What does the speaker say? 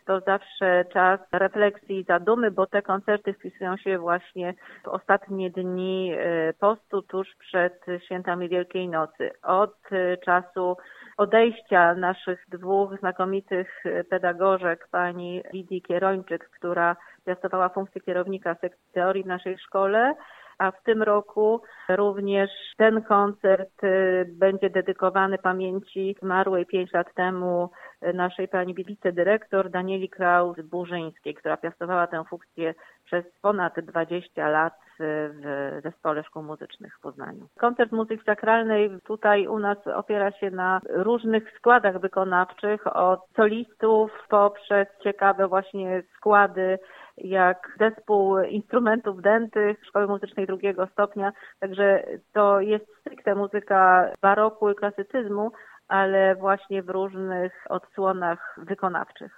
to zawsze czas refleksji i zadumy, bo te koncerty wpisują się właśnie w ostatnie dni postu tuż przed świętami Wielkiej Nocy. Od czasu odejścia naszych dwóch znakomitych pedagogzek, pani Lidii Kierończyk, która piastowała funkcję kierownika sekcji teorii w naszej szkole, a w tym roku również ten koncert będzie dedykowany pamięci zmarłej 5 lat temu naszej pani wicedyrektor Danieli Kraus-Burzyńskiej, która piastowała tę funkcję przez ponad 20 lat w Zespole Szkół Muzycznych w Poznaniu. Koncert muzyki sakralnej tutaj u nas opiera się na różnych składach wykonawczych, od solistów poprzez ciekawe właśnie składy, jak zespół instrumentów dętych Szkoły Muzycznej drugiego stopnia. Także to jest stricte muzyka baroku i klasycyzmu, ale właśnie w różnych odsłonach wykonawczych.